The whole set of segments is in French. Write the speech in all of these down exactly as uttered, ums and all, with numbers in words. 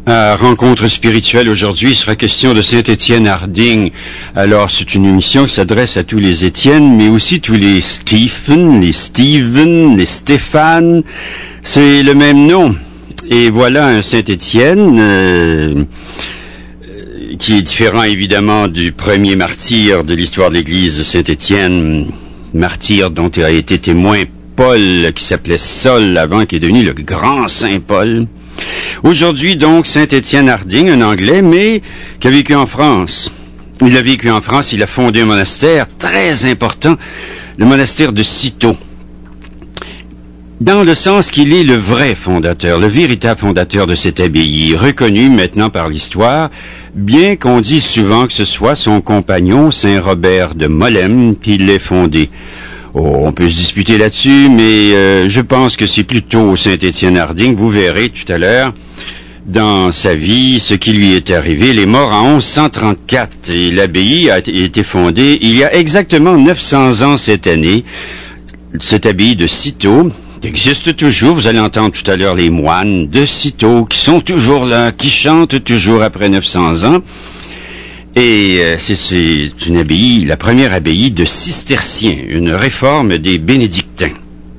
À Rencontre spirituelle aujourd'hui, il sera question de Saint-Étienne Harding. Alors, c'est une émission qui s'adresse à tous les Étienne, mais aussi tous les Stephen, les Steven, les Stéphane. C'est le même nom. Et voilà un Saint-Étienne euh, qui est différent évidemment du premier martyr de l'histoire de l'Église, Saint-Étienne, martyr dont a été témoin Paul, qui s'appelait Saul avant, qui est devenu le grand Saint Paul. Aujourd'hui, donc, Saint-Étienne Harding, un Anglais, mais qui a vécu en France. Il a vécu en France, il a fondé un monastère très important, le monastère de Cîteaux. Dans le sens qu'il est le vrai fondateur, le véritable fondateur de cette abbaye, reconnu maintenant par l'histoire, bien qu'on dise souvent que ce soit son compagnon, Saint Robert de Molesme, qui l'ait fondé. Oh, on peut se disputer là-dessus, mais euh, je pense que c'est plutôt Saint-Étienne Harding. Vous verrez tout à l'heure, dans sa vie, ce qui lui est arrivé. Il est mort en onze cent trente-quatre et l'abbaye a été fondée il y a exactement neuf cents ans cette année. Cette abbaye de Cîteaux existe toujours. Vous allez entendre tout à l'heure les moines de Cîteaux qui sont toujours là, qui chantent toujours après neuf cents ans. Et euh, c'est, c'est une abbaye, la première abbaye de cisterciens, une réforme des bénédictins.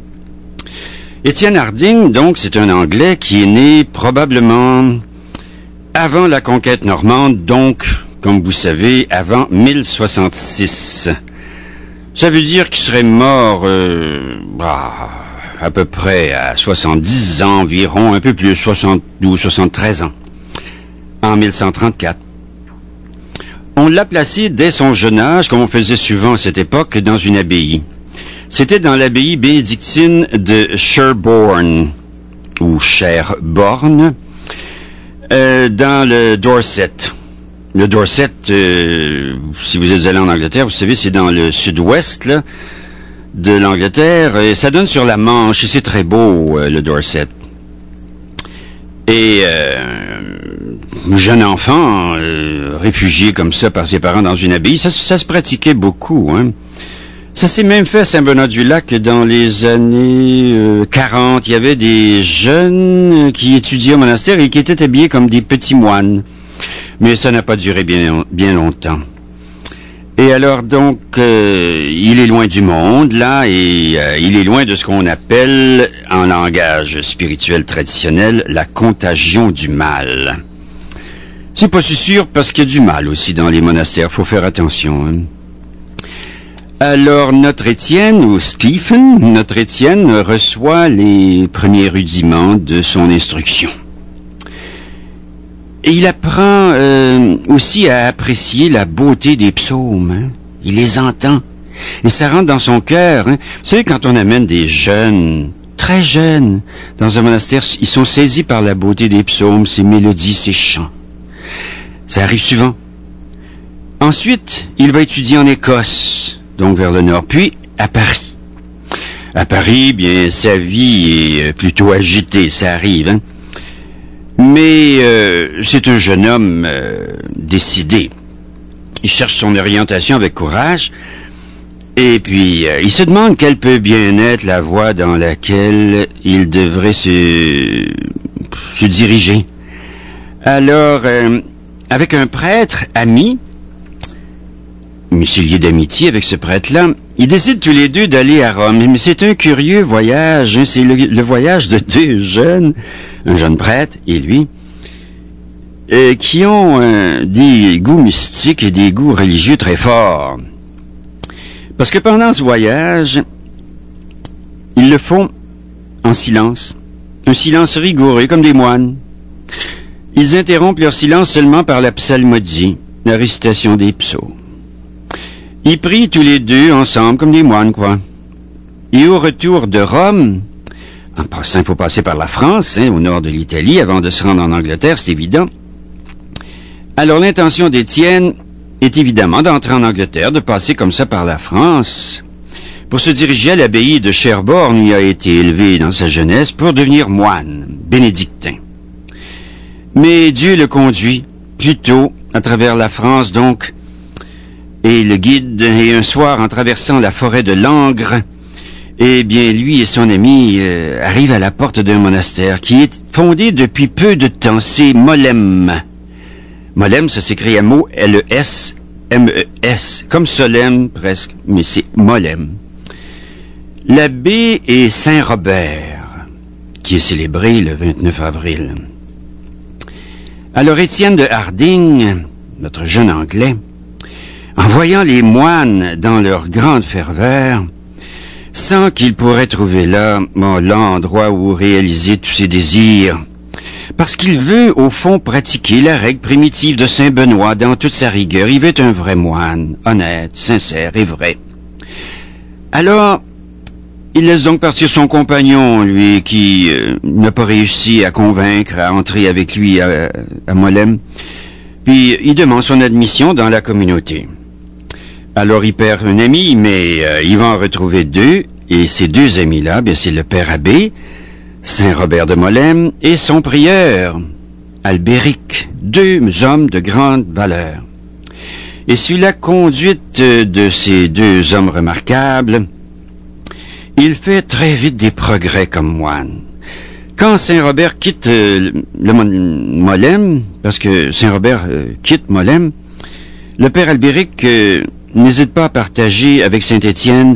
Étienne Harding, donc, c'est un Anglais qui est né probablement avant la conquête normande, donc, comme vous savez, avant mille soixante-six. Ça veut dire qu'il serait mort euh, bah, à peu près à soixante-dix ans environ, un peu plus, soixante-douze, soixante-treize ans, en mille cent trente-quatre. On l'a placé dès son jeune âge, comme on faisait souvent à cette époque, dans une abbaye. C'était dans l'abbaye bénédictine de Sherborne, ou Sherborne, euh, dans le Dorset. Le Dorset, euh, si vous êtes allé en Angleterre, vous savez, c'est dans le sud-ouest là, de l'Angleterre, et ça donne sur la Manche, et c'est très beau, euh, le Dorset. Et euh, jeune enfant, euh, réfugié comme ça par ses parents dans une abbaye, ça, ça se pratiquait beaucoup. Hein. Ça s'est même fait à Saint-Bernard-du-Lac dans les années euh, quarante. Il y avait des jeunes qui étudiaient au monastère et qui étaient habillés comme des petits moines. Mais ça n'a pas duré bien, bien longtemps. Et alors donc, euh, il est loin du monde, là, et euh, il est loin de ce qu'on appelle, en langage spirituel traditionnel, la contagion du mal. C'est pas si sûr parce qu'il y a du mal aussi dans les monastères, faut faire attention. Hein. Alors, notre Étienne, ou Stephen, notre Étienne reçoit les premiers rudiments de son instruction. Et il apprend euh, aussi à apprécier la beauté des psaumes. Hein. Il les entend. Et ça rentre dans son cœur. Hein. Vous savez, quand on amène des jeunes, très jeunes, dans un monastère, ils sont saisis par la beauté des psaumes, ces mélodies, ces chants. Ça arrive souvent. Ensuite, il va étudier en Écosse, donc vers le nord, puis à Paris. À Paris, bien, sa vie est plutôt agitée, ça arrive, hein. Mais euh, c'est un jeune homme euh, décidé. Il cherche son orientation avec courage. Et puis, euh, il se demande quelle peut bien être la voie dans laquelle il devrait se, se diriger. Alors, euh, avec un prêtre ami, mais s'il y a d'amitié avec ce prêtre-là, ils décident tous les deux d'aller à Rome. Mais c'est un curieux voyage. Hein, c'est le, le voyage de deux jeunes, un jeune prêtre et lui, euh, qui ont euh, des goûts mystiques et des goûts religieux très forts. Parce que pendant ce voyage, ils le font en silence. Un silence rigoureux, comme des moines. Ils interrompent leur silence seulement par la psalmodie, la récitation des psaumes. Ils prient tous les deux ensemble, comme des moines, quoi. Et au retour de Rome, en passant, il faut passer par la France, hein, au nord de l'Italie, avant de se rendre en Angleterre, c'est évident. Alors l'intention d'Étienne est évidemment d'entrer en Angleterre, de passer comme ça par la France, pour se diriger à l'abbaye de Sherborne, où il a été élevé dans sa jeunesse, pour devenir moine, bénédictin. Mais Dieu le conduit plutôt à travers la France, donc, et le guide, et un soir, en traversant la forêt de Langres, Eh bien, lui et son ami euh, arrivent à la porte d'un monastère qui est fondé depuis peu de temps. C'est Molem. Molem, ça s'écrit M O L E S M E S, comme Solem presque, mais c'est Molem. L'abbé est Saint-Robert, qui est célébré le vingt-neuf avril. Alors Étienne de Harding, notre jeune Anglais, en voyant les moines dans leur grande ferveur, sent qu'il pourrait trouver là bon, l'endroit où réaliser tous ses désirs, parce qu'il veut, au fond, pratiquer la règle primitive de Saint Benoît dans toute sa rigueur. Il veut être un vrai moine, honnête, sincère et vrai. Alors, il laisse donc partir son compagnon, lui, qui euh, n'a pas réussi à convaincre, à entrer avec lui à, à Molem, puis il demande son admission dans la communauté. Alors il perd un ami, mais euh, il va en retrouver deux, et ces deux amis-là, bien c'est le père abbé, Saint-Robert de Molem, et son prieur, Albéric, deux hommes de grande valeur. Et sous la conduite de ces deux hommes remarquables, il fait très vite des progrès comme moine. Quand Saint-Robert quitte euh, le Molem, parce que Saint-Robert euh, quitte Molem, le père Albéric euh, n'hésite pas à partager avec Saint-Étienne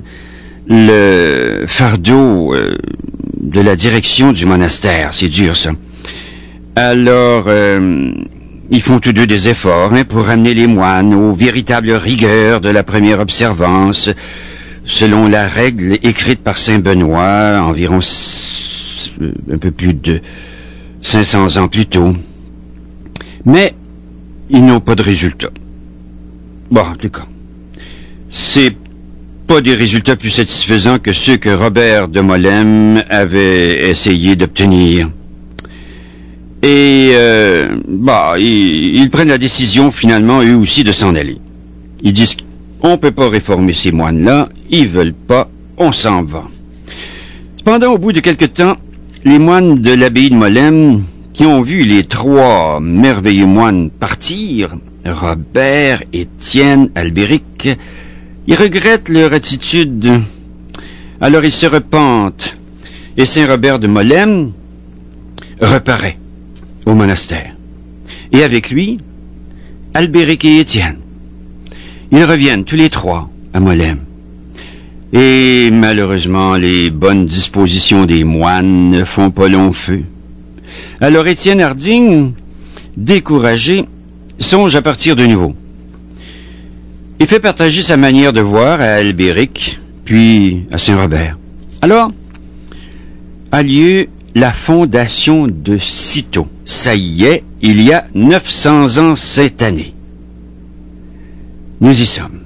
le fardeau euh, de la direction du monastère. C'est dur, ça. Alors, euh, ils font tous deux des efforts hein, pour ramener les moines aux véritables rigueurs de la première observance, selon la règle écrite par Saint Benoît, environ un peu plus de cinq cents ans plus tôt. Mais ils n'ont pas de résultat. Bon, en tout cas, c'est pas des résultats plus satisfaisants que ceux que Robert de Molem avait essayé d'obtenir. Et, euh, bah, ils, ils prennent la décision, finalement, eux aussi, de s'en aller. Ils disent qu'on peut pas réformer ces moines-là, ils veulent pas, on s'en va. Cependant, au bout de quelque temps, les moines de l'abbaye de Molem, qui ont vu les trois merveilleux moines partir, Robert, Étienne, Albéric, ils regrettent leur attitude. Alors ils se repentent. Et Saint-Robert de Molem reparaît au monastère. Et avec lui, Albéric et Étienne. Ils reviennent tous les trois à Molem. Et malheureusement, les bonnes dispositions des moines ne font pas long feu. Alors Étienne Harding, découragé, songe à partir de nouveau. Il fait partager sa manière de voir à Albéric, puis à Saint-Robert. Alors, a lieu la fondation de Cîteaux. Ça y est, il y a neuf cents ans cette année. Nous y sommes.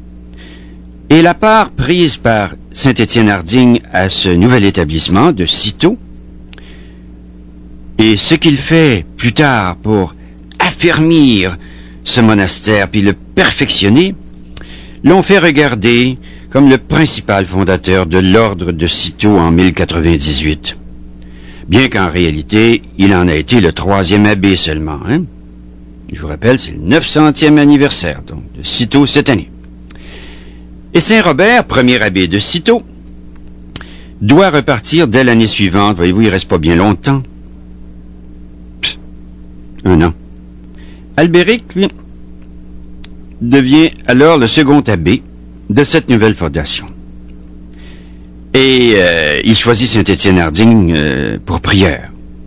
Et la part prise par Saint-Étienne Harding à ce nouvel établissement de Cîteaux, et ce qu'il fait plus tard pour affermir ce monastère puis le perfectionner, l'ont fait regarder comme le principal fondateur de l'ordre de Cîteaux en mille quatre-vingt-dix-huit. Bien qu'en réalité, il en a été le troisième abbé seulement. Hein? Je vous rappelle, c'est le neuf centième anniversaire donc, de Cîteaux cette année. Et Saint-Robert, premier abbé de Cîteaux, doit repartir dès l'année suivante. Voyez-vous, il reste pas bien longtemps. Psst, un an. Albéric, lui, devient alors le second abbé de cette nouvelle fondation. Et euh, il choisit Saint-Étienne Harding euh, pour prieur.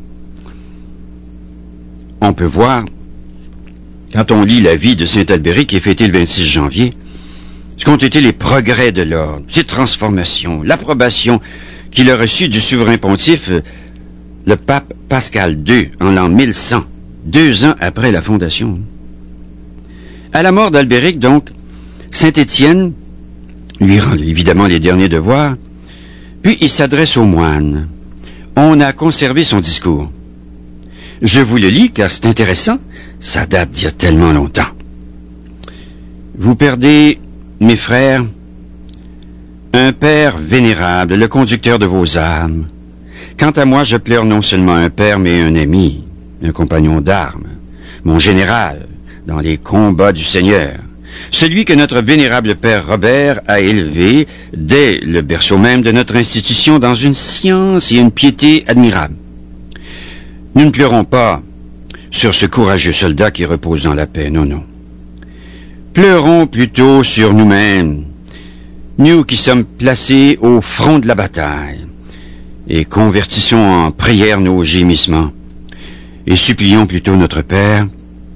On peut voir, quand on lit la vie de Saint-Albéric qui est fêtée le vingt-six janvier, ce qu'ont été les progrès de l'ordre, ses transformations, l'approbation qu'il a reçue du souverain pontife, euh, le pape Pascal deux, en l'an mille cent, deux ans après la fondation. À la mort d'Albéric, donc, Saint-Étienne lui rend évidemment les derniers devoirs, puis il s'adresse aux moines. On a conservé son discours. Je vous le lis car c'est intéressant, ça date d'il y a tellement longtemps. Vous perdez, mes frères, un père vénérable, le conducteur de vos âmes. Quant à moi, je pleure non seulement un père, mais un ami, un compagnon d'armes, mon général, dans les combats du Seigneur. celui que notre vénérable père Robert a élevé dès le berceau même de notre institution dans une science et une piété admirables. Nous ne pleurons pas sur ce courageux soldat qui repose dans la paix, non, non. Pleurons plutôt sur nous-mêmes, nous qui sommes placés au front de la bataille, et convertissons en prière nos gémissements, et supplions plutôt notre Père,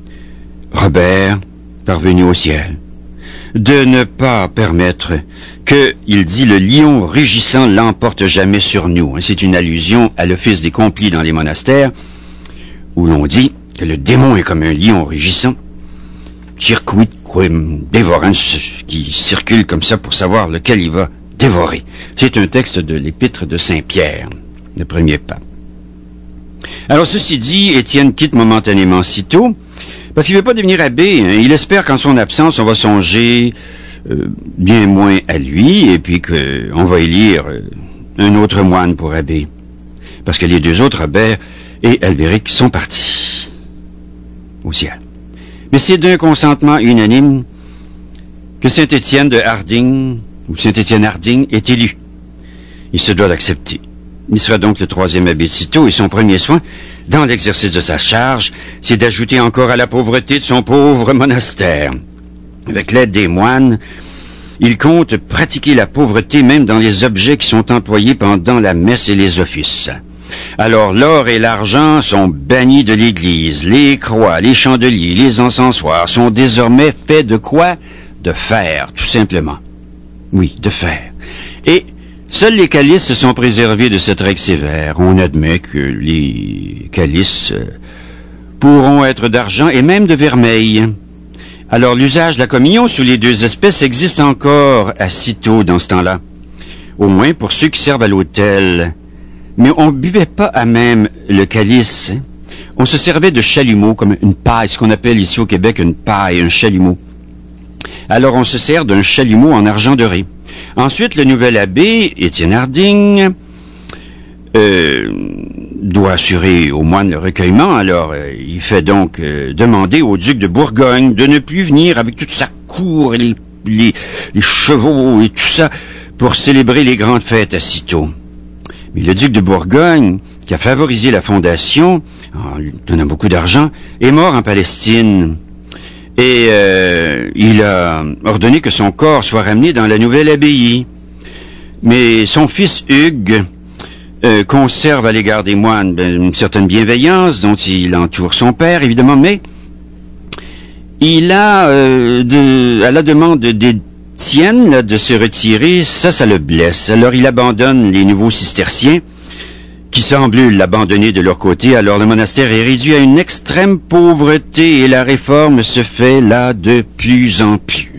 Robert, parvenu au ciel, de ne pas permettre que, il dit, le lion rugissant l'emporte jamais sur nous. C'est une allusion à l'office des complis dans les monastères, où l'on dit que le démon est comme un lion rugissant, circuit quim dévorant, qui circule comme ça pour savoir lequel il va dévorer. C'est un texte de l'épître de Saint-Pierre, le premier pape. Alors, ceci dit, Étienne quitte momentanément Cîteaux, parce qu'il ne veut pas devenir abbé. Hein. Il espère qu'en son absence, on va songer euh, bien moins à lui, et puis qu'on va élire euh, un autre moine pour abbé. Parce que les deux autres, Robert et Albéric, sont partis au ciel. Mais c'est d'un consentement unanime que Saint-Étienne de Harding, ou Saint-Étienne Harding, est élu. Il se doit d'accepter. Il sera donc le troisième abbé de Cîteaux, et son premier soin, dans l'exercice de sa charge, c'est d'ajouter encore à la pauvreté de son pauvre monastère. Avec l'aide des moines, il compte pratiquer la pauvreté même dans les objets qui sont employés pendant la messe et les offices. Alors l'or et l'argent sont bannis de l'Église, les croix, les chandeliers, les encensoirs sont désormais faits de quoi? De fer, tout simplement. Oui, de fer. Et seuls les calices se sont préservés de cette règle sévère. On admet que les calices pourront être d'argent et même de vermeil. Alors l'usage de la communion sous les deux espèces existe encore à Cîteaux dans ce temps-là. Au moins pour ceux qui servent à l'autel. Mais on ne buvait pas à même le calice. On se servait de chalumeau, comme une paille, ce qu'on appelle ici au Québec une paille, un chalumeau. Alors on se sert d'un chalumeau en argent doré. Ensuite, le nouvel abbé, Étienne Harding, euh, doit assurer aux moines le recueillement. Alors, euh, il fait donc euh, demander au duc de Bourgogne de ne plus venir avec toute sa cour et les, les, les chevaux et tout ça pour célébrer les grandes fêtes à Cîteaux. Mais le duc de Bourgogne, qui a favorisé la fondation, en lui donnant beaucoup d'argent, est mort en Palestine. Et euh, il a ordonné que son corps soit ramené dans la nouvelle abbaye. Mais son fils Hugues euh, conserve à l'égard des moines ben, une certaine bienveillance dont il entoure son père, évidemment, mais il a, euh, de, à la demande d'Étienne là, de se retirer, ça, ça le blesse. Alors il abandonne les nouveaux cisterciens, qui semblent l'abandonner de leur côté. Alors le monastère est réduit à une extrême pauvreté et la réforme se fait là de plus en plus.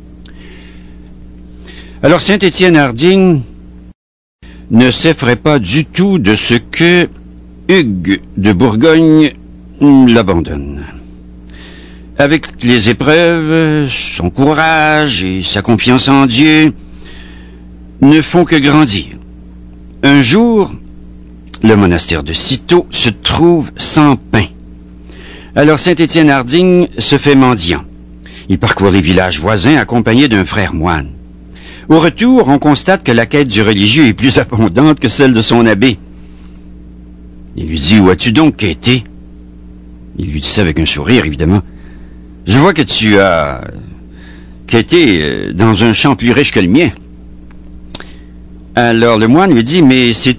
Alors Saint-Étienne Harding ne s'effraie pas du tout de ce que Hugues de Bourgogne l'abandonne. Avec les épreuves, son courage et sa confiance en Dieu ne font que grandir. Un jour, le monastère de Cîteaux se trouve sans pain. Alors Saint-Étienne Harding se fait mendiant. Il parcourt les villages voisins accompagné d'un frère moine. Au retour, on constate que la quête du religieux est plus abondante que celle de son abbé. Il lui dit « Où as-tu donc quêté ?» Il lui dit ça avec un sourire, évidemment. « Je vois que tu as quêté dans un champ plus riche que le mien. » Alors le moine lui dit « Mais c'est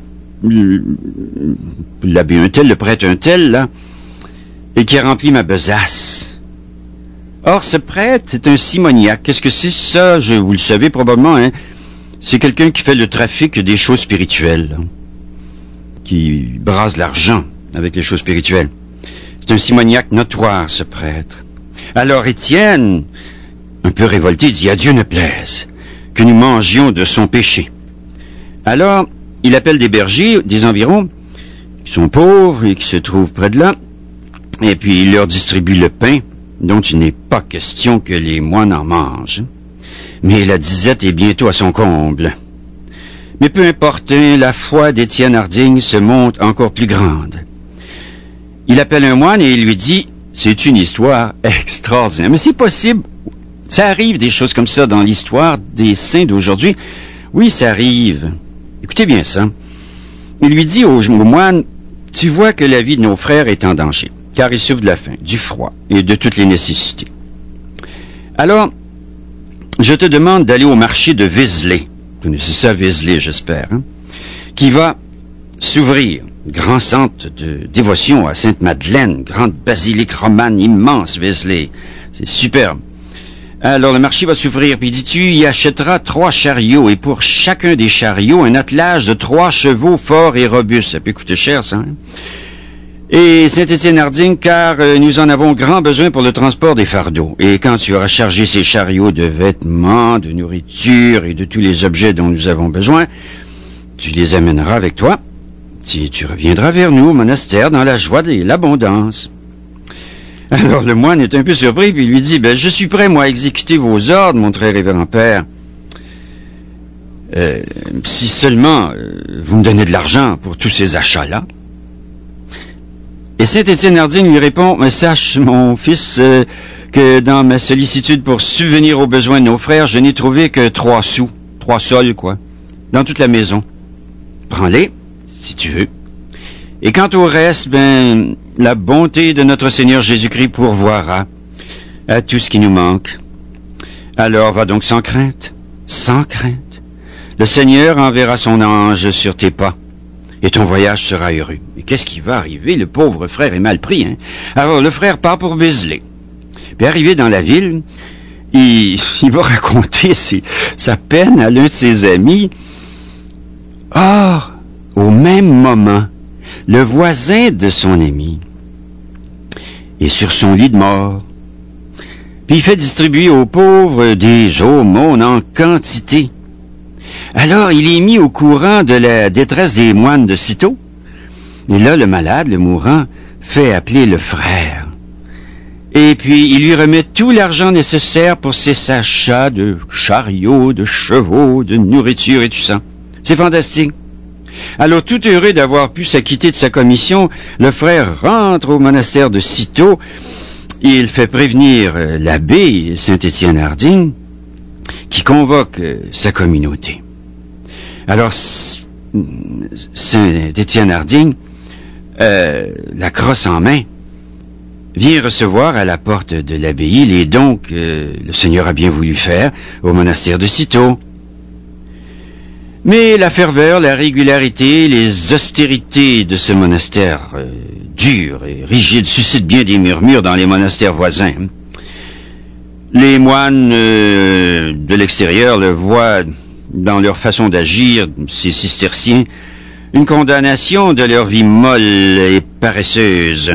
l'abbé un tel, le prêtre un tel, là, et qui a rempli ma besace. » Or, ce prêtre est un simoniaque. Qu'est-ce que c'est ça? Je, vous le savez probablement, hein? C'est quelqu'un qui fait le trafic des choses spirituelles, hein, qui brasse l'argent avec les choses spirituelles. C'est un simoniaque notoire, ce prêtre. Alors Étienne, un peu révolté, dit « À Dieu ne plaise que nous mangions de son péché. » Alors, il appelle des bergers, des environs, qui sont pauvres et qui se trouvent près de là, et puis il leur distribue le pain, dont il n'est pas question que les moines en mangent. Mais la disette est bientôt à son comble. Mais peu importe, la foi d'Étienne Harding se monte encore plus grande. Il appelle un moine et il lui dit « C'est une histoire extraordinaire. » Mais c'est possible. Ça arrive des choses comme ça dans l'histoire des saints d'aujourd'hui. Oui, ça arrive. Écoutez bien ça. Il lui dit au moine, « Tu vois que la vie de nos frères est en danger, car ils souffrent de la faim, du froid et de toutes les nécessités. Alors, je te demande d'aller au marché de Vézelay. » Vous connaissez ça, Vézelay, j'espère, hein? Qui va s'ouvrir. Grand centre de dévotion à Sainte-Madeleine, grande basilique romane immense, Vézelay. C'est superbe. Alors le marché va s'ouvrir, puis il dit, tu y achèteras trois chariots, et pour chacun des chariots, un attelage de trois chevaux forts et robustes. Ça peut coûter cher, ça, hein? Et Saint-Étienne-Harding, car euh, nous en avons grand besoin pour le transport des fardeaux. Et quand tu auras chargé ces chariots de vêtements, de nourriture et de tous les objets dont nous avons besoin, tu les amèneras avec toi. Tu, tu reviendras vers nous au monastère dans la joie et l'abondance. Alors le moine est un peu surpris, puis il lui dit, ben, je suis prêt, moi, à exécuter vos ordres, mon très révérend père. Euh, si seulement euh, vous me donnez de l'argent pour tous ces achats-là. Et Saint-Étienne-Harding lui répond, mais sache, mon fils, euh, que dans ma sollicitude pour subvenir aux besoins de nos frères, je n'ai trouvé que trois sous, trois sols, quoi, dans toute la maison. Prends-les, si tu veux. Et quant au reste, ben, la bonté de notre Seigneur Jésus-Christ pourvoira à tout ce qui nous manque. Alors va donc sans crainte, sans crainte. Le Seigneur enverra son ange sur tes pas, et ton voyage sera heureux. Et qu'est-ce qui va arriver? Le pauvre frère est mal pris, hein? Alors le frère part pour Vézelay. Puis arrivé dans la ville, il, il va raconter ses, sa peine à l'un de ses amis. Or, au même moment, le voisin de son ami est sur son lit de mort. Puis il fait distribuer aux pauvres des aumônes en quantité. Alors il est mis au courant de la détresse des moines de Cîteaux. Et là, le malade, le mourant, fait appeler le frère. Et puis il lui remet tout l'argent nécessaire pour ses achats de chariots, de chevaux, de nourriture et tout ça. C'est fantastique. Alors, tout heureux d'avoir pu s'acquitter de sa commission, le frère rentre au monastère de Cîteaux. Il fait prévenir l'abbé Saint-Étienne-Harding, qui convoque sa communauté. Alors, Saint-Étienne-Harding, euh, la crosse en main, vient recevoir à la porte de l'abbaye les dons que le Seigneur a bien voulu faire au monastère de Cîteaux. Mais la ferveur, la régularité, les austérités de ce monastère euh, dur et rigide suscitent bien des murmures dans les monastères voisins. Les moines euh, de l'extérieur le voient dans leur façon d'agir, ces cisterciens, une condamnation de leur vie molle et paresseuse.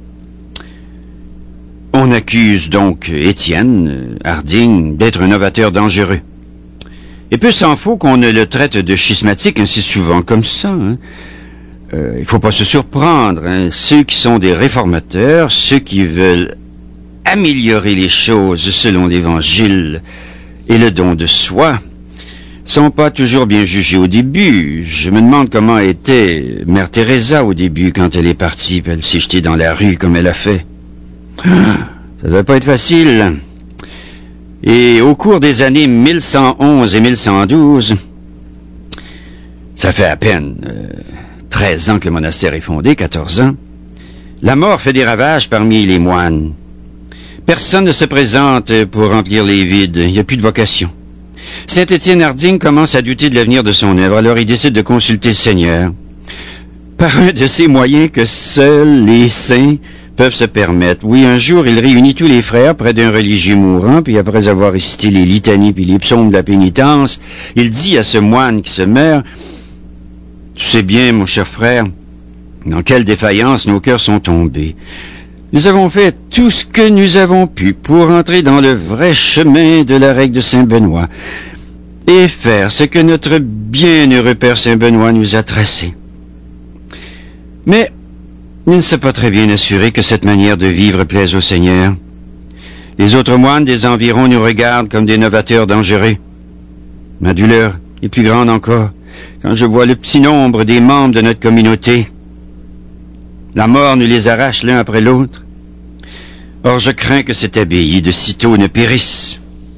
On accuse donc Étienne Harding d'être un novateur dangereux. Et peu s'en faut qu'on ne le traite de schismatique ainsi souvent comme ça. Hein. Euh, il faut pas se surprendre. Hein. Ceux qui sont des réformateurs, ceux qui veulent améliorer les choses selon l'Évangile et le don de soi, sont pas toujours bien jugés au début. Je me demande comment était Mère Teresa au début quand elle est partie, puis elle s'est jetée dans la rue comme elle a fait. Ça devait pas être facile. Et au cours des années mille cent onze et mille cent douze, ça fait à peine euh, treize ans que le monastère est fondé, quatorze ans, la mort fait des ravages parmi les moines. Personne ne se présente pour remplir les vides, il n'y a plus de vocation. Saint-Étienne-Harding commence à douter de l'avenir de son œuvre, alors il décide de consulter le Seigneur. Par un de ces moyens que seuls les saints peuvent se permettre. Oui, un jour, il réunit tous les frères près d'un religieux mourant, puis après avoir récité les litanies puis les psaumes de la pénitence, il dit à ce moine qui se meurt, « Tu sais bien, mon cher frère, dans quelle défaillance nos cœurs sont tombés. Nous avons fait tout ce que nous avons pu pour entrer dans le vrai chemin de la règle de Saint-Benoît et faire ce que notre bienheureux Père Saint-Benoît nous a tracé. Mais il ne s'est pas très bien assuré que cette manière de vivre plaise au Seigneur. Les autres moines des environs nous regardent comme des novateurs dangereux. Ma douleur est plus grande encore quand je vois le petit nombre des membres de notre communauté. La mort nous les arrache l'un après l'autre. Or, je crains que cette abbaye de Cîteaux ne périsse.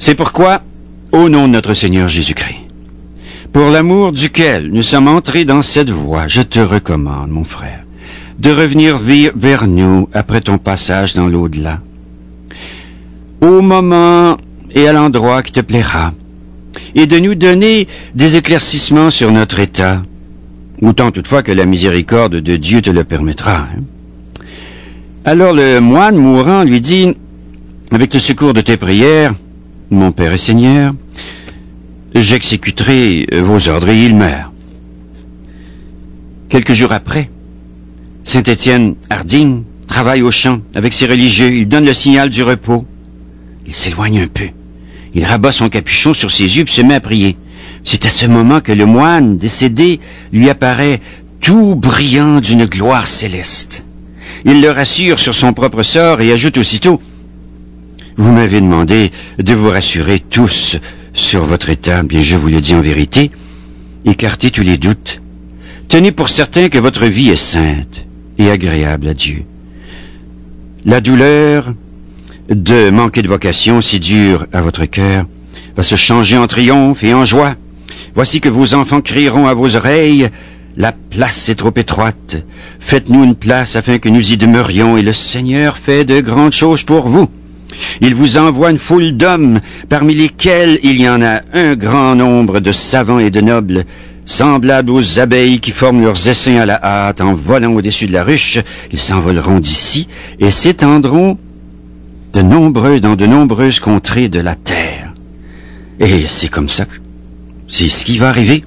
C'est pourquoi, au nom de notre Seigneur Jésus-Christ, pour l'amour duquel nous sommes entrés dans cette voie, je te recommande, mon frère, de revenir vers nous après ton passage dans l'au-delà, au moment et à l'endroit qui te plaira, et de nous donner des éclaircissements sur notre état, autant toutefois que la miséricorde de Dieu te le permettra. Hein. Alors le moine mourant lui dit, avec le secours de tes prières, mon Père et Seigneur, j'exécuterai vos ordres, et il meurt. Quelques jours après, Saint Étienne Harding travaille au champ avec ses religieux. Il donne le signal du repos. Il s'éloigne un peu. Il rabat son capuchon sur ses yeux et se met à prier. C'est à ce moment que le moine décédé lui apparaît tout brillant d'une gloire céleste. Il le rassure sur son propre sort et ajoute aussitôt, « Vous m'avez demandé de vous rassurer tous sur votre état, bien je vous le dis en vérité, écartez tous les doutes. Tenez pour certain que votre vie est sainte et agréable à Dieu. La douleur de manquer de vocation si dure à votre cœur va se changer en triomphe et en joie. Voici que vos enfants crieront à vos oreilles, la place est trop étroite. Faites-nous une place afin que nous y demeurions, et le Seigneur fait de grandes choses pour vous. Il vous envoie une foule d'hommes, parmi lesquels il y en a un grand nombre de savants et de nobles, semblables aux abeilles qui forment leurs essaims à la hâte en volant au-dessus de la ruche. Ils s'envoleront d'ici et s'étendront de nombreux dans de nombreuses contrées de la terre. Et c'est comme ça que c'est ce qui va arriver.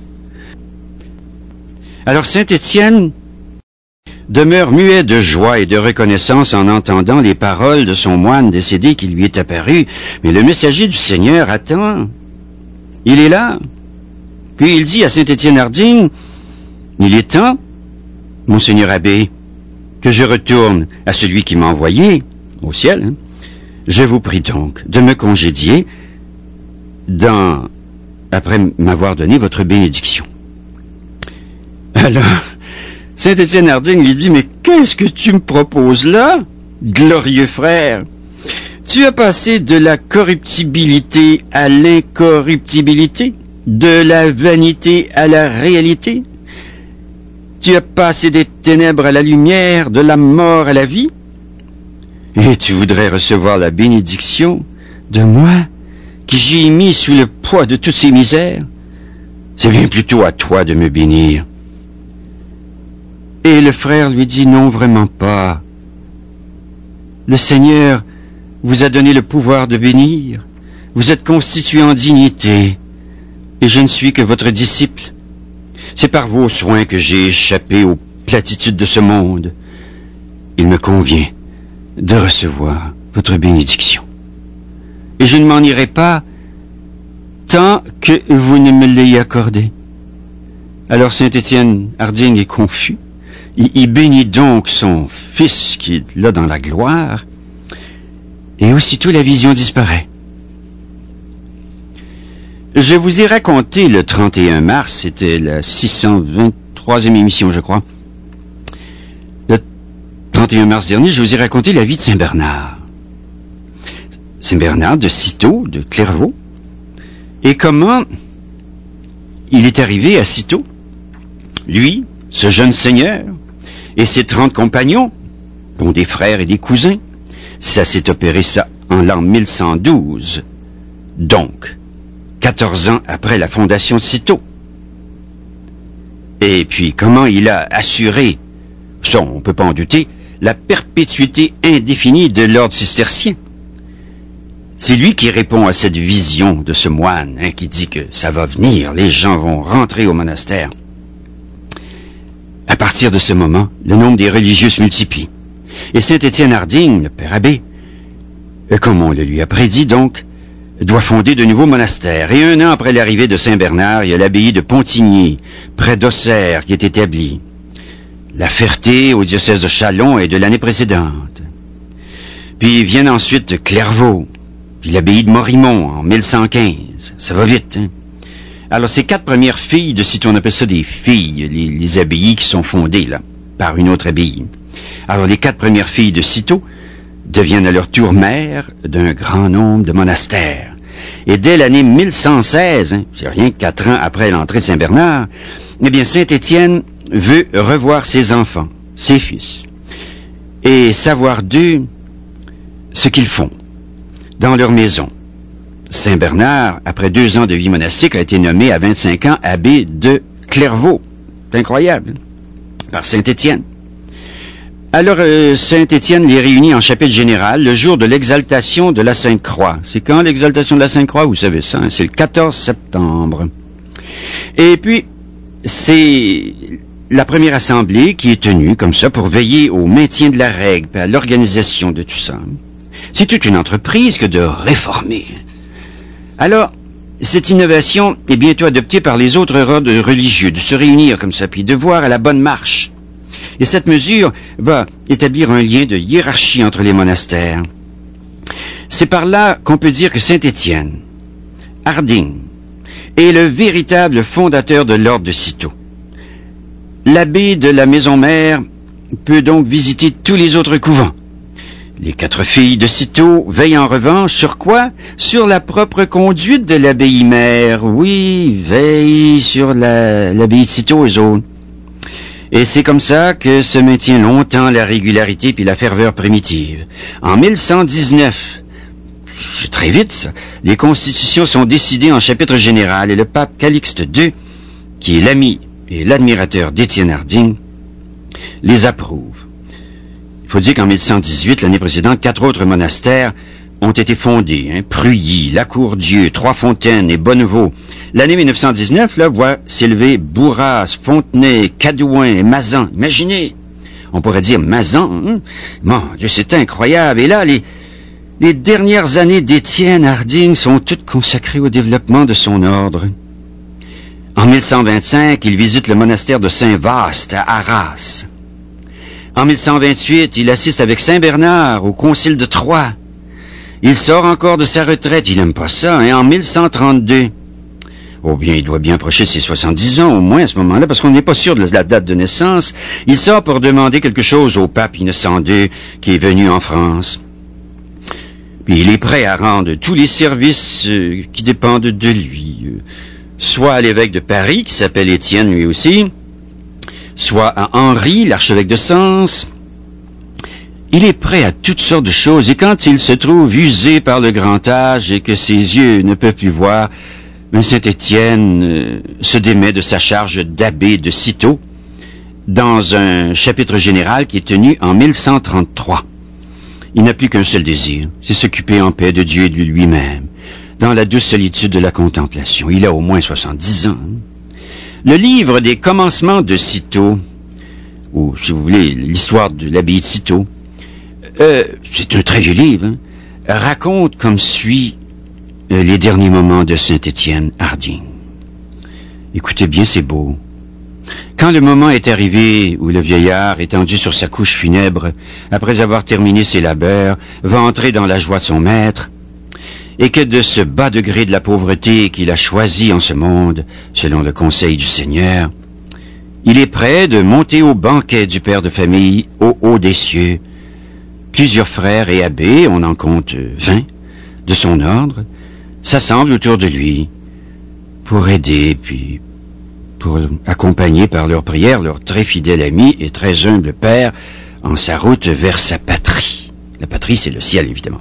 Alors Saint Étienne demeure muet de joie et de reconnaissance en entendant les paroles de son moine décédé qui lui est apparu. Mais le messager du Seigneur attend. Il est là. Puis il dit à Saint Étienne Harding, « Il est temps, Monseigneur Abbé, que je retourne à celui qui m'a envoyé au ciel. Hein. Je vous prie donc de me congédier dans, après m'avoir donné votre bénédiction. » Alors, Saint Étienne Harding lui dit, « Mais qu'est-ce que tu me proposes là, glorieux frère? Tu as passé de la corruptibilité à l'incorruptibilité, de la vanité à la réalité. Tu as passé des ténèbres à la lumière, de la mort à la vie. Et tu voudrais recevoir la bénédiction de moi, qui j'ai mis sous le poids de toutes ces misères? C'est bien plutôt à toi de me bénir. » Et le frère lui dit, « Non, vraiment pas. Le Seigneur vous a donné le pouvoir de bénir. Vous êtes constitué en dignité, et je ne suis que votre disciple. C'est par vos soins que j'ai échappé aux platitudes de ce monde. Il me convient de recevoir votre bénédiction. Et je ne m'en irai pas tant que vous ne me l'ayez accordé. » Alors Saint Étienne Harding est confus. Il, il bénit donc son fils qui est là dans la gloire, et aussitôt la vision disparaît. Je vous ai raconté le trente et un mars, c'était la six cent vingt-troisième émission, je crois. Le trente et un mars dernier, je vous ai raconté la vie de Saint Bernard. Saint Bernard de Cîteaux, de Clairvaux, et comment il est arrivé à Cîteaux. Lui, ce jeune seigneur, et ses trente compagnons, dont des frères et des cousins, ça s'est opéré ça en l'an mille cent douze. Donc, quatorze ans après la fondation de Cîteaux. Et puis, comment il a assuré, ça on ne peut pas en douter, la perpétuité indéfinie de l'ordre cistercien. C'est lui qui répond à cette vision de ce moine, hein, qui dit que ça va venir, les gens vont rentrer au monastère. À partir de ce moment, le nombre des religieux se multiplie. Et Saint Étienne Harding, le père abbé, comme on le lui a prédit donc, doit fonder de nouveaux monastères. Et un an après l'arrivée de Saint Bernard, il y a l'abbaye de Pontigny, près d'Auxerre, qui est établie. La Ferté au diocèse de Châlons est de l'année précédente. Puis viennent ensuite Clairvaux, puis l'abbaye de Morimont en mille cent quinze. Ça va vite, hein? Alors, ces quatre premières filles de Cîteaux, on appelle ça des filles, les, les abbayes qui sont fondées, là, par une autre abbaye. Alors, les quatre premières filles de Cîteaux deviennent à leur tour mères d'un grand nombre de monastères. Et dès l'année mille cent seize, hein, c'est rien que quatre ans après l'entrée de Saint-Bernard, eh bien, Saint-Étienne veut revoir ses enfants, ses fils, et savoir d'eux ce qu'ils font dans leur maison. Saint-Bernard, après deux ans de vie monastique, a été nommé à vingt-cinq ans abbé de Clairvaux. C'est incroyable, hein? Par Saint-Étienne. Alors, euh, Saint-Étienne les réunit en chapitre général le jour de l'exaltation de la Sainte Croix. C'est quand l'exaltation de la Sainte Croix? Vous savez ça, hein? C'est le quatorze septembre. Et puis, c'est la première assemblée qui est tenue comme ça pour veiller au maintien de la règle et à l'organisation de tout ça. C'est toute une entreprise que de réformer. Alors, cette innovation est bientôt adoptée par les autres ordres religieux, de se réunir comme ça, puis de voir à la bonne marche. Et cette mesure va établir un lien de hiérarchie entre les monastères. C'est par là qu'on peut dire que Saint-Étienne, Harding, est le véritable fondateur de l'ordre de Cîteaux. L'abbé de la maison mère peut donc visiter tous les autres couvents. Les quatre filles de Cîteaux veillent en revanche sur quoi? Sur la propre conduite de l'abbaye mère. Oui, veillent sur la, l'abbaye de Cîteaux, eux autres. Et c'est comme ça que se maintient longtemps la régularité puis la ferveur primitive. En mille cent dix-neuf, c'est très vite ça, les constitutions sont décidées en chapitre général et le pape Calixte deux, qui est l'ami et l'admirateur d'Étienne Harding, les approuve. Il faut dire qu'en mille cent dix-huit, l'année précédente, quatre autres monastères ont été fondés, hein, Preuilly, Lacour-Dieu, Trois-Fontaines et Bonnevaux. L'année mille neuf cent dix-neuf, là, voit s'élever Bourras, Fontenay, Cadouin et Mazan. Imaginez, on pourrait dire Mazan, hein? Mon Dieu, c'est incroyable. Et là, les, les dernières années d'Étienne Harding sont toutes consacrées au développement de son ordre. En mille cent vingt-cinq, il visite le monastère de Saint-Vaast à Arras. En mille cent vingt-huit, il assiste avec Saint-Bernard au concile de Troyes. Il sort encore de sa retraite, il n'aime pas ça, et en mille cent trente-deux, oh bien, il doit bien approcher ses soixante-dix ans au moins à ce moment-là, parce qu'on n'est pas sûr de la date de naissance, il sort pour demander quelque chose au pape Innocent deux, qui est venu en France. Puis il est prêt à rendre tous les services euh, qui dépendent de lui, euh, soit à l'évêque de Paris, qui s'appelle Étienne lui aussi, soit à Henri, l'archevêque de Sens. Il est prêt à toutes sortes de choses, et quand il se trouve usé par le grand âge et que ses yeux ne peuvent plus voir, Saint-Étienne euh, se démet de sa charge d'abbé de Cîteaux dans un chapitre général qui est tenu en mille cent trente-trois. Il n'a plus qu'un seul désir, c'est s'occuper en paix de Dieu et de lui-même, dans la douce solitude de la contemplation. Il a au moins soixante-dix ans. Le livre des commencements de Cîteaux, ou si vous voulez, l'histoire de l'abbaye de Cîteaux, euh, c'est un très vieux livre, hein, raconte comme suit euh, les derniers moments de Saint-Étienne Harding. Écoutez bien, c'est beau. Quand le moment est arrivé où le vieillard, étendu sur sa couche funèbre, après avoir terminé ses labeurs, va entrer dans la joie de son maître, et que de ce bas degré de la pauvreté qu'il a choisi en ce monde, selon le conseil du Seigneur, il est prêt de monter au banquet du père de famille au haut des cieux. Plusieurs frères et abbés, on en compte vingt, de son ordre, s'assemblent autour de lui pour aider, puis pour accompagner par leurs prières leur très fidèle ami et très humble père en sa route vers sa patrie. La patrie, c'est le ciel, évidemment.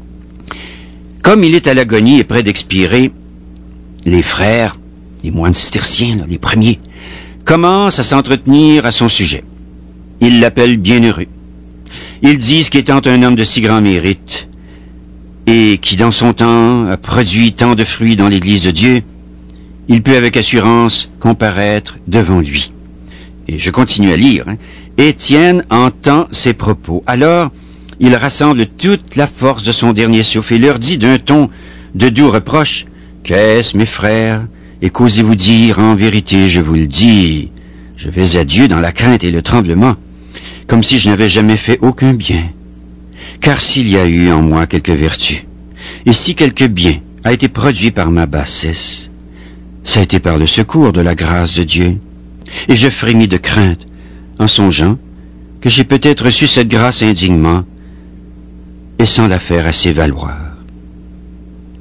Comme il est à l'agonie et près d'expirer, les frères, les moines cisterciens, là, les premiers, commencent à s'entretenir à son sujet. Ils l'appellent bienheureux. Ils disent qu'étant un homme de si grand mérite, et qui dans son temps a produit tant de fruits dans l'Église de Dieu, il peut avec assurance comparaître devant lui. Et je continue à lire. Hein. Étienne entend ces propos. Alors, il rassemble toute la force de son dernier souffle et leur dit d'un ton de doux reproche, « Qu'est-ce, mes frères, et qu'osez-vous dire en vérité, je vous le dis, je vais à Dieu dans la crainte et le tremblement, comme si je n'avais jamais fait aucun bien. Car s'il y a eu en moi quelque vertu, et si quelque bien a été produit par ma bassesse, ça a été par le secours de la grâce de Dieu. Et je frémis de crainte en songeant que j'ai peut-être reçu cette grâce indignement et sans la faire assez valoir. »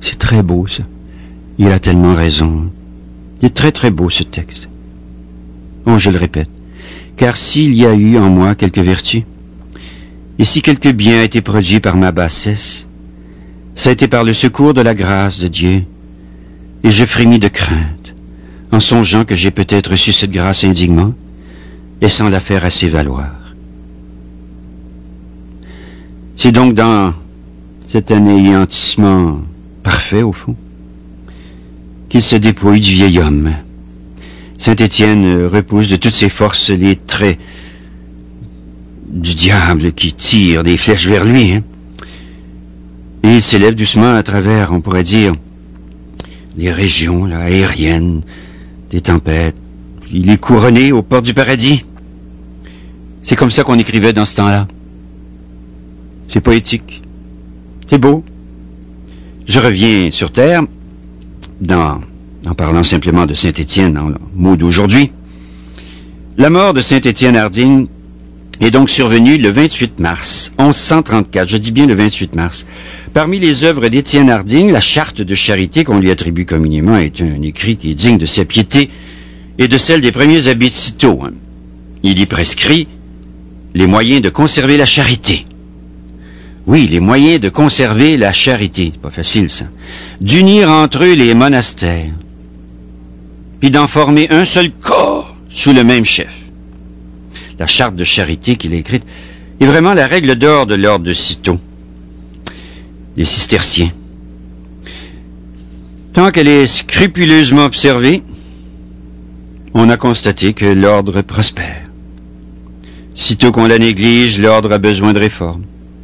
C'est très beau, ça. Il a tellement raison. C'est très très beau, ce texte. Oh, je le répète. Car s'il y a eu en moi quelques vertus, et si quelque bien a été produit par ma bassesse, ça a été par le secours de la grâce de Dieu, et je frémis de crainte, en songeant que j'ai peut-être reçu cette grâce indignement, et sans la faire assez valoir. C'est donc dans cet anéantissement parfait, au fond, qu'il se dépouille du vieil homme. Saint Étienne repousse de toutes ses forces les traits du diable qui tire des flèches vers lui. Hein? Et il s'élève doucement à travers, on pourrait dire, les régions là, aériennes des tempêtes. Il est couronné aux portes du paradis. C'est comme ça qu'on écrivait dans ce temps-là. C'est poétique. C'est beau. Je reviens sur Terre, dans, en parlant simplement de Saint Étienne, dans le mot d'aujourd'hui. La mort de Saint Étienne Harding est donc survenue le vingt-huit mars mille cent trente-quatre. Je dis bien le vingt-huit mars. Parmi les œuvres d'Étienne Harding, la charte de charité qu'on lui attribue communément est un écrit qui est digne de sa piété et de celle des premiers abbés de Cîteaux. Il y prescrit les moyens de conserver la charité. Oui, les moyens de conserver la charité. C'est pas facile, ça. D'unir entre eux les monastères, puis d'en former un seul corps sous le même chef. La charte de charité qu'il a écrite est vraiment la règle d'or de l'ordre de Cîteaux, les cisterciens. Tant qu'elle est scrupuleusement observée, on a constaté que l'ordre prospère. Sitôt qu'on la néglige, l'ordre a besoin de réforme.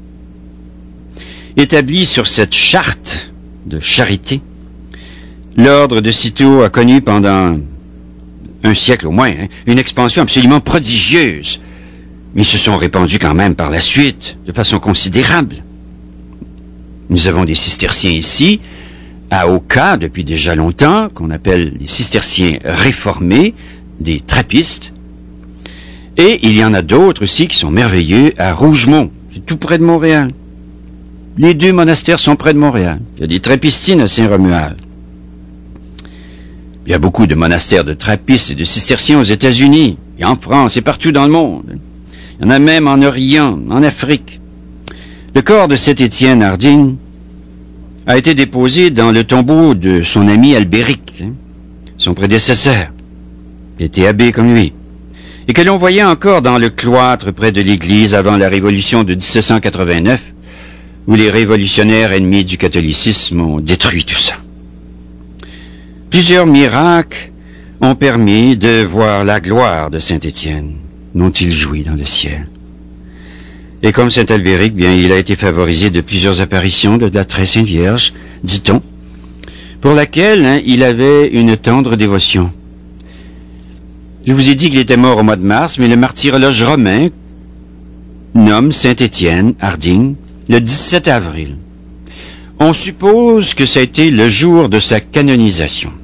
Établi sur cette charte de charité, l'ordre de Cîteaux a connu pendant un siècle au moins hein, une expansion absolument prodigieuse, mais ils se sont répandus quand même par la suite de façon considérable. Nous avons des cisterciens ici, à Oka depuis déjà longtemps, qu'on appelle les cisterciens réformés, des trappistes, et il y en a d'autres aussi qui sont merveilleux à Rougemont, c'est tout près de Montréal. Les deux monastères sont près de Montréal. Il y a des trappistines à Saint-Romuald. Il y a beaucoup de monastères de trappistes et de cisterciens aux États-Unis, et en France, et partout dans le monde. Il y en a même en Orient, en Afrique. Le corps de Saint Étienne Harding a été déposé dans le tombeau de son ami Albéric, son prédécesseur, qui était abbé comme lui, et que l'on voyait encore dans le cloître près de l'église avant la Révolution de dix-sept cent quatre-vingt-neuf, où les révolutionnaires ennemis du catholicisme ont détruit tout ça. Plusieurs miracles ont permis de voir la gloire de Saint Étienne, dont il jouit dans le ciel. Et comme Saint Albéric, bien, il a été favorisé de plusieurs apparitions de la très Sainte Vierge, dit-on, pour laquelle hein, il avait une tendre dévotion. Je vous ai dit qu'il était mort au mois de mars, mais le martyrologe romain nomme Saint Étienne Harding le dix-sept avril. On suppose que ça a été le jour de sa canonisation.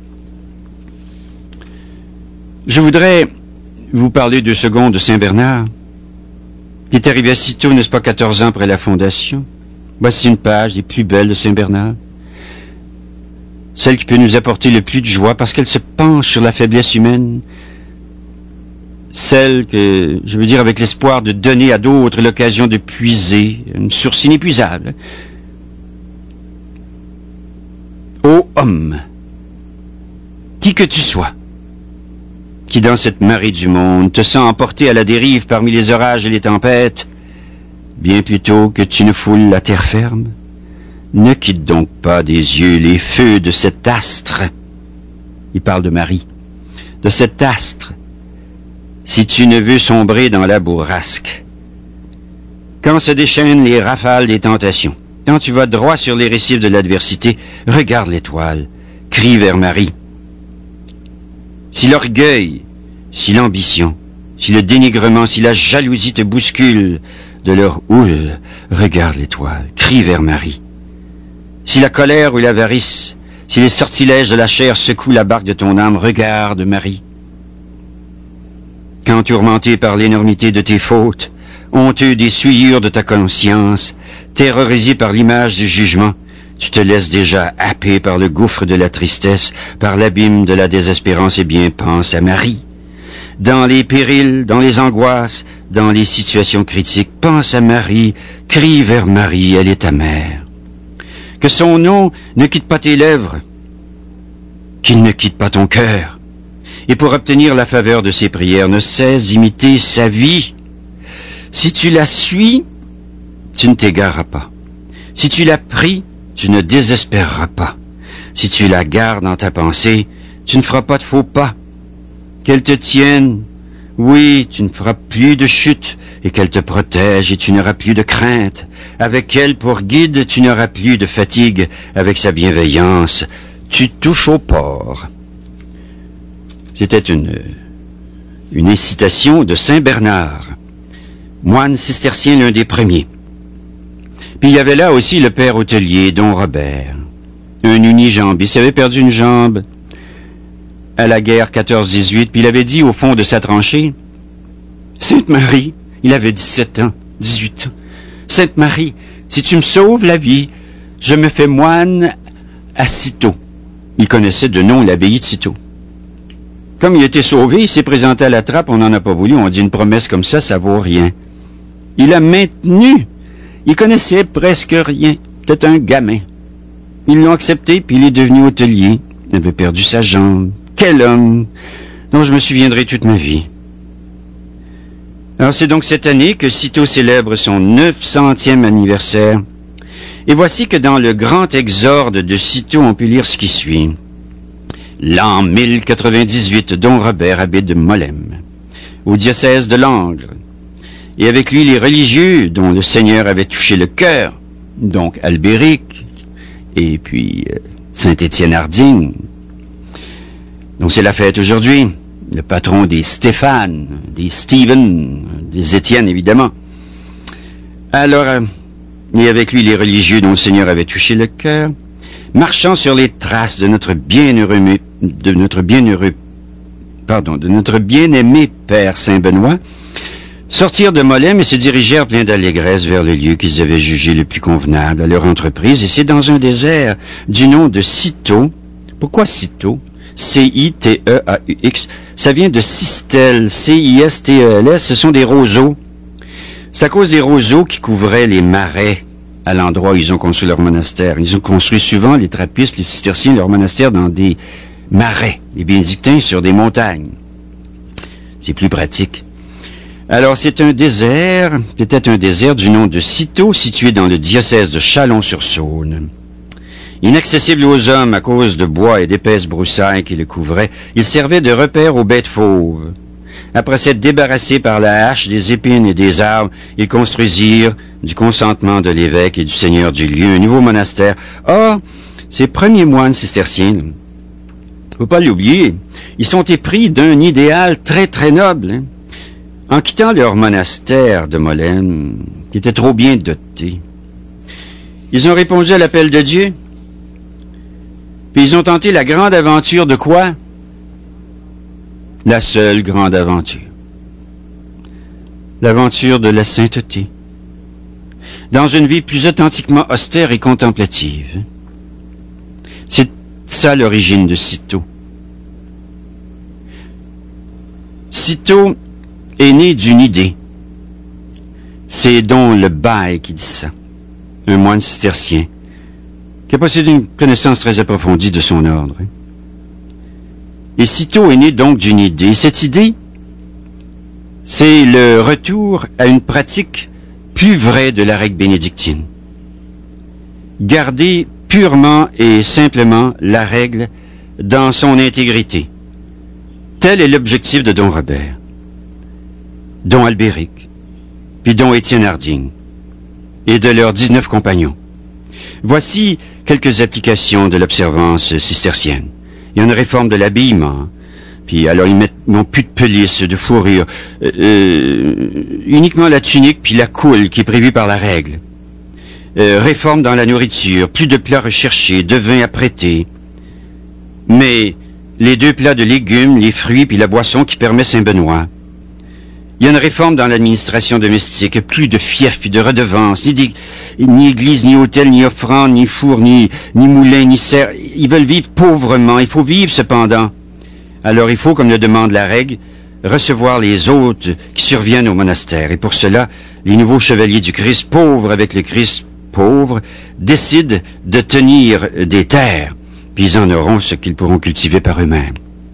Je voudrais vous parler deux secondes de Saint Bernard. Il est arrivé à Cîteaux, n'est-ce pas, quatorze ans après la fondation. Voici une page des plus belles de Saint Bernard. Celle qui peut nous apporter le plus de joie parce qu'elle se penche sur la faiblesse humaine. Celle que, je veux dire, avec l'espoir de donner à d'autres l'occasion de puiser une source inépuisable. Ô homme, qui que tu sois, qui dans cette marée du monde te sens emporté à la dérive parmi les orages et les tempêtes, bien plutôt que tu ne foules la terre ferme, ne quitte donc pas des yeux les feux de cet astre. Il parle de Marie, de cet astre, si tu ne veux sombrer dans la bourrasque. Quand se déchaînent les rafales des tentations, quand tu vas droit sur les récifs de l'adversité, regarde l'étoile, crie vers Marie. Si l'orgueil, si l'ambition, si le dénigrement, si la jalousie te bouscule de leur houle, regarde l'étoile, crie vers Marie. Si la colère ou l'avarice, si les sortilèges de la chair secouent la barque de ton âme, regarde Marie. Quand tourmenté par l'énormité de tes fautes, honteux des souillures de ta conscience, terrorisé par l'image du jugement, Tu te laisses déjà happer par le gouffre de la tristesse, par l'abîme de la désespérance, eh bien, pense à Marie. Dans les périls, dans les angoisses, dans les situations critiques, pense à Marie, crie vers Marie, elle est ta mère. Que son nom ne quitte pas tes lèvres, qu'il ne quitte pas ton cœur. Et pour obtenir la faveur de ses prières, ne cesse d'imiter sa vie. Si tu la suis, tu ne t'égareras pas. Si tu la pries, tu ne désespéreras pas. Si tu la gardes dans ta pensée, tu ne feras pas de faux pas. Qu'elle te tienne, oui, tu ne feras plus de chute, et qu'elle te protège, et tu n'auras plus de crainte. Avec elle pour guide, tu n'auras plus de fatigue. Avec sa bienveillance, tu touches au port. C'était une, une incitation de Saint Bernard, moine cistercien, l'un des premiers. Puis il y avait là aussi le père hôtelier, don Robert, un unijambiste. Il avait perdu une jambe à la guerre quatorze dix-huit, puis il avait dit au fond de sa tranchée, « Sainte Marie, il avait dix-sept ans, dix-huit ans, « Sainte Marie, si tu me sauves la vie, je me fais moine à Cîteaux. » Il connaissait de nom l'abbaye de Cîteaux. Comme il était sauvé, il s'est présenté à la trappe, on n'en a pas voulu, on dit une promesse comme ça, ça vaut rien. Il a maintenu. Il connaissait presque rien. Peut-être un gamin. Ils l'ont accepté, puis il est devenu hôtelier. Il avait perdu sa jambe. Quel homme dont je me souviendrai toute ma vie. Alors c'est donc cette année que Cîteaux célèbre son neuf centième anniversaire. Et voici que dans le grand exorde de Cîteaux, on peut lire ce qui suit. L'an mille quatre-vingt-dix-huit, don Robert, abbé de Molesme, au diocèse de Langres, et avec lui les religieux dont le Seigneur avait touché le cœur, donc Albéric, et puis euh, Saint-Étienne-Harding. Donc c'est la fête aujourd'hui, le patron des Stéphane, des Stephen, des Étienne évidemment. Alors, euh, et avec lui les religieux dont le Seigneur avait touché le cœur, marchant sur les traces de notre bienheureux, de notre bienheureux, pardon, de notre bien-aimé Père Saint-Benoît, sortirent de Molesme et se dirigèrent pleins d'allégresse vers le lieu qu'ils avaient jugé le plus convenable à leur entreprise, et c'est dans un désert du nom de Cîteaux. Pourquoi Cîteaux? C I T E A U X. Ça vient de Cistel, C I S T E L S, ce sont des roseaux. C'est à cause des roseaux qui couvraient les marais à l'endroit où ils ont construit leur monastère. Ils ont construit souvent, les trappistes, les cisterciens, leur monastère dans des marais, les bénédictins sur des montagnes. C'est plus pratique. Alors, c'est un désert, peut-être un désert du nom de Cîteaux, situé dans le diocèse de Chalon-sur-Saône. Inaccessible aux hommes à cause de bois et d'épaisses broussailles qui le couvraient, il servait de repère aux bêtes fauves. Après s'être débarrassés par la hache des épines et des arbres, ils construisirent, du consentement de l'évêque et du seigneur du lieu, un nouveau monastère. Or, ces premiers moines cisterciens, il ne faut pas l'oublier, ils sont épris d'un idéal très très noble. Hein. En quittant leur monastère de Molesme, qui était trop bien doté, ils ont répondu à l'appel de Dieu, puis ils ont tenté la grande aventure de quoi? La seule grande aventure. L'aventure de la sainteté. Dans une vie plus authentiquement austère et contemplative. C'est ça l'origine de Cîteaux. Cîteaux est né d'une idée. C'est donc le Bail qui dit ça. Un moine cistercien qui a possédé une connaissance très approfondie de son ordre. Et Cîteaux est né donc d'une idée. Cette idée, c'est le retour à une pratique plus vraie de la règle bénédictine. Garder purement et simplement la règle dans son intégrité. Tel est l'objectif de don Robert, don Albéric, puis don Étienne-Harding, et de leurs dix-neuf compagnons. Voici quelques applications de l'observance cistercienne. Il y a une réforme de l'habillement. Puis alors ils mettent non plus de pelisse, de fourrure, euh, euh, uniquement la tunique puis la coule qui est prévue par la règle. Euh, réforme dans la nourriture, plus de plats recherchés, de vin à prêter. Mais les deux plats de légumes, les fruits puis la boisson qui permet Saint-Benoît. Il y a une réforme dans l'administration domestique, plus de fiefs puis de redevances, ni, des, ni église, ni hôtel, ni offrande, ni four, ni, ni moulin, ni serre. Ils veulent vivre pauvrement. Il faut vivre cependant. Alors il faut, comme le demande la règle, recevoir les hôtes qui surviennent au monastère. Et pour cela, les nouveaux chevaliers du Christ, pauvres avec le Christ pauvre, décident de tenir des terres, puis ils en auront ce qu'ils pourront cultiver par eux-mêmes.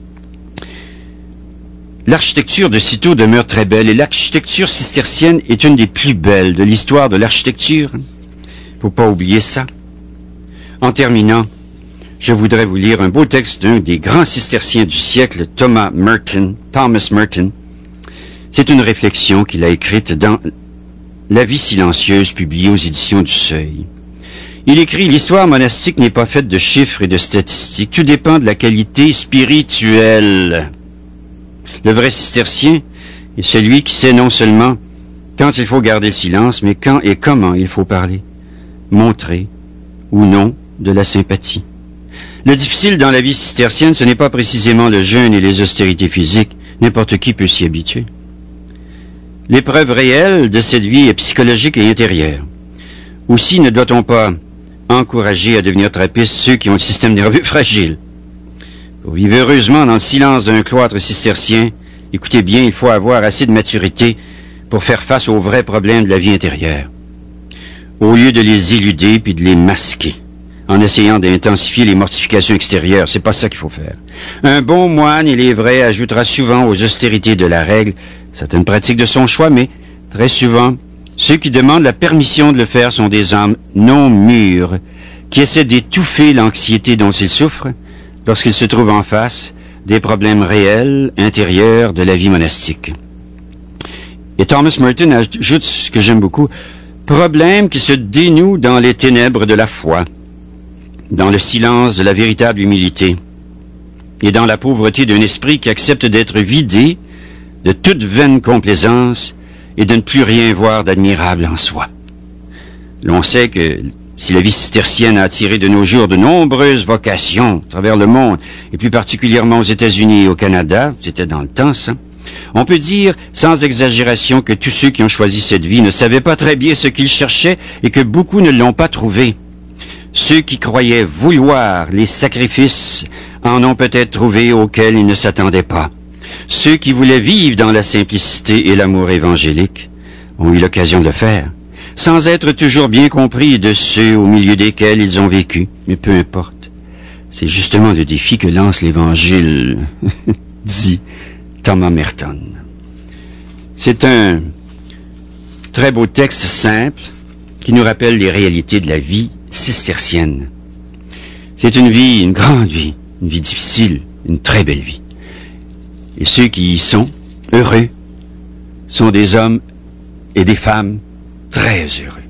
L'architecture de Cîteaux demeure très belle, et l'architecture cistercienne est une des plus belles de l'histoire de l'architecture. Faut pas oublier ça. En terminant, je voudrais vous lire un beau texte d'un des grands cisterciens du siècle, Thomas Merton, Thomas Merton. C'est une réflexion qu'il a écrite dans La vie silencieuse, publiée aux éditions du Seuil. Il écrit « L'histoire monastique n'est pas faite de chiffres et de statistiques. Tout dépend de la qualité spirituelle. Le vrai cistercien est celui qui sait non seulement quand il faut garder le silence, mais quand et comment il faut parler, montrer ou non de la sympathie. Le difficile dans la vie cistercienne, ce n'est pas précisément le jeûne et les austérités physiques. N'importe qui peut s'y habituer. L'épreuve réelle de cette vie est psychologique et intérieure. Aussi ne doit-on pas encourager à devenir trappistes ceux qui ont le système nerveux fragile. Pour vivre heureusement dans le silence d'un cloître cistercien, écoutez bien, il faut avoir assez de maturité pour faire face aux vrais problèmes de la vie intérieure, au lieu de les éluder puis de les masquer, en essayant d'intensifier les mortifications extérieures. C'est pas ça qu'il faut faire. Un bon moine, il est vrai, ajoutera souvent aux austérités de la règle certaines pratiques de son choix, mais très souvent, ceux qui demandent la permission de le faire sont des âmes non mûres, qui essaient d'étouffer l'anxiété dont ils souffrent, lorsqu'ils se trouvent en face des problèmes réels, intérieurs de la vie monastique. Et Thomas Merton ajoute ce que j'aime beaucoup, problèmes qui se dénouent dans les ténèbres de la foi, dans le silence de la véritable humilité, et dans la pauvreté d'un esprit qui accepte d'être vidé de toute vaine complaisance et de ne plus rien voir d'admirable en soi. L'on sait que si la vie cistercienne a attiré de nos jours de nombreuses vocations à travers le monde, et plus particulièrement aux États-Unis et au Canada, c'était dans le temps ça, on peut dire sans exagération que tous ceux qui ont choisi cette vie ne savaient pas très bien ce qu'ils cherchaient et que beaucoup ne l'ont pas trouvé. Ceux qui croyaient vouloir les sacrifices en ont peut-être trouvé auxquels ils ne s'attendaient pas. Ceux qui voulaient vivre dans la simplicité et l'amour évangélique ont eu l'occasion de le faire, sans être toujours bien compris de ceux au milieu desquels ils ont vécu. Mais peu importe. C'est justement le défi que lance l'Évangile, dit Thomas Merton. C'est un très beau texte simple qui nous rappelle les réalités de la vie cistercienne. C'est une vie, une grande vie, une vie difficile, une très belle vie. Et ceux qui y sont, heureux, sont des hommes et des femmes très heureux.